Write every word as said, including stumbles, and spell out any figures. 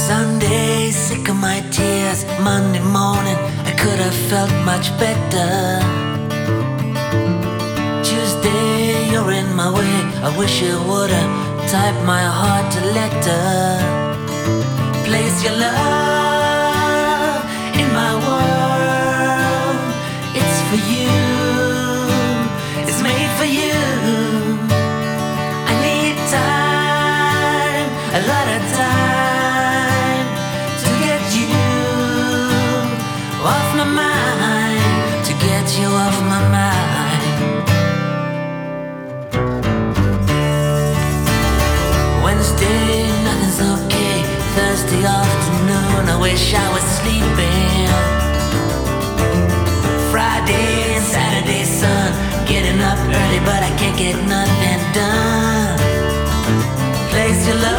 Sunday, sick of my tears. Monday morning, I could have felt much better. Tuesday, you're in my way. I wish you would've typed my heart a letter. Place your love in my world. It's for you. It's made for you. I need time, a lot of time, to get you off my mind, to get you off my mind. Wednesday, nothing's okay. Thursday afternoon, I wish I was sleeping. Friday and Saturday, sun, getting up early, but I can't get nothing done. Place your love